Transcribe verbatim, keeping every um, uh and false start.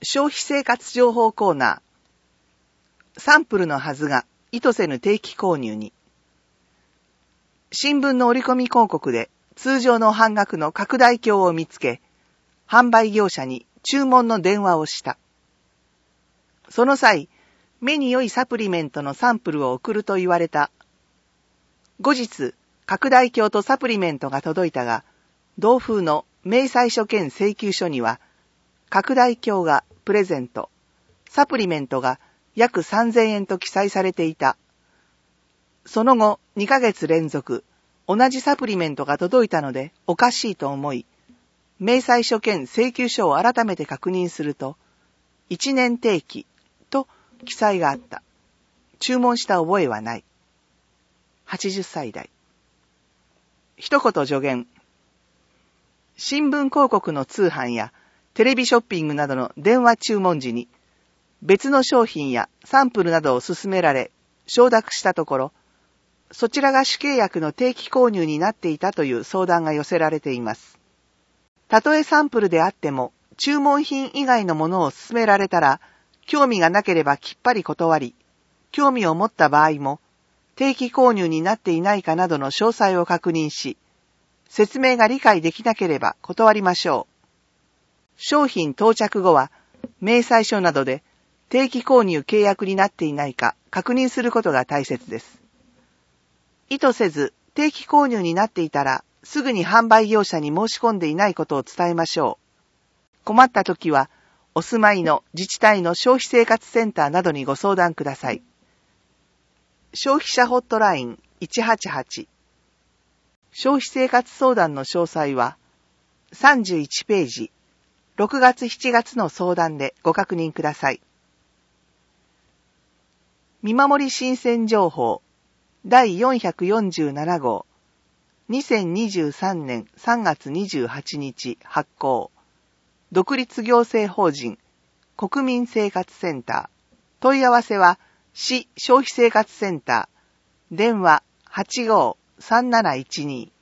消費生活情報コーナー。サンプルのはずが意図せぬ定期購入に。新聞の折り込み広告で通常の半額の拡大鏡を見つけ、販売業者に注文の電話をした。その際、目に良いサプリメントのサンプルを送ると言われた。後日、拡大鏡とサプリメントが届いたが、同封の明細書兼請求書には、拡大鏡がプレゼント、サプリメントが約さんぜんえんと記載されていた。その後、にかげつ連続、同じサプリメントが届いたのでおかしいと思い、明細書兼請求書を改めて確認すると、いちねん定期と記載があった。注文した覚えはない。はちじゅっさい代。一言助言。新聞広告の通販やテレビショッピングなどの電話注文時に別の商品やサンプルなどを勧められ承諾したところ、そちらが主契約の定期購入になっていたという相談が寄せられています。たとえサンプルであっても注文品以外のものを勧められたら興味がなければきっぱり断り、興味を持った場合も定期購入になっていないかなどの詳細を確認し、説明が理解できなければ断りましょう。商品到着後は、明細書などで定期購入契約になっていないか確認することが大切です。意図せず定期購入になっていたら、すぐに販売業者に申し込んでいないことを伝えましょう。困ったときは、お住まいの自治体の消費生活センターなどにご相談ください。消費者ホットラインいちはちはち。消費生活相談の詳細はさんじゅういちページ、ろくがつしちがつの相談でご確認ください。見守り新鮮情報だいよんひゃくよんじゅうなな号にせんにじゅうさんねんさんがつにじゅうはちにち発行。独立行政法人国民生活センター。問い合わせは市消費生活センター。電話 はちごーさんなないちに。